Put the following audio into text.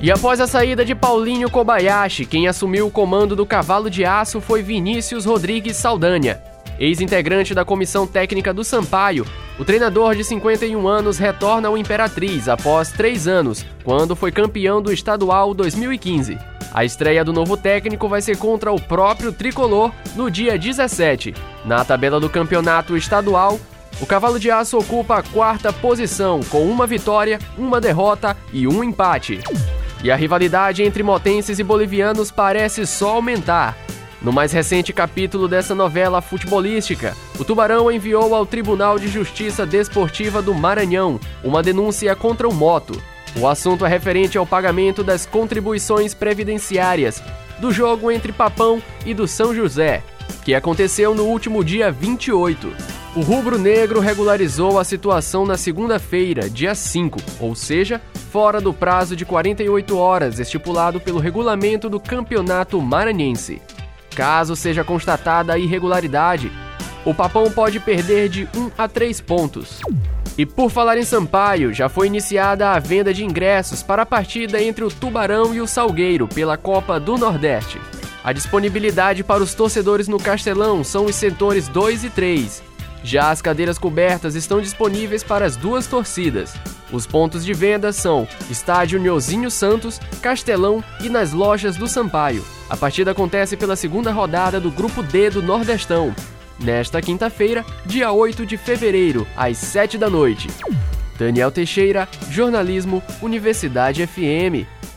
E após a saída de Paulinho Kobayashi, quem assumiu o comando do Cavalo de Aço foi Vinícius Rodrigues Saldanha. Ex-integrante da comissão técnica do Sampaio, o treinador de 51 anos retorna ao Imperatriz após 3 anos, quando foi campeão do Estadual 2015. A estreia do novo técnico vai ser contra o próprio Tricolor no dia 17. Na tabela do campeonato estadual, o Cavalo de Aço ocupa a 4ª posição, com 1 vitória, 1 derrota e 1 empate. E a rivalidade entre motenses e bolivianos parece só aumentar. No mais recente capítulo dessa novela futebolística, o Tubarão enviou ao Tribunal de Justiça Desportiva do Maranhão uma denúncia contra o Moto. O assunto é referente ao pagamento das contribuições previdenciárias do jogo entre Papão e do São José, que aconteceu no último dia 28. O rubro-negro regularizou a situação na segunda-feira, dia 5, ou seja, fora do prazo de 48 horas estipulado pelo regulamento do Campeonato Maranhense. Caso seja constatada a irregularidade, o Papão pode perder de 1 a 3 pontos. E por falar em Sampaio, já foi iniciada a venda de ingressos para a partida entre o Tubarão e o Salgueiro pela Copa do Nordeste. A disponibilidade para os torcedores no Castelão são os setores 2 e 3. Já as cadeiras cobertas estão disponíveis para as 2 torcidas. Os pontos de venda são Estádio Nhozinho Santos, Castelão e nas lojas do Sampaio. A partida acontece pela 2ª rodada do Grupo D do Nordestão, nesta quinta-feira, dia 8 de fevereiro, às 7 da noite. Daniel Teixeira, Jornalismo, Universidade FM.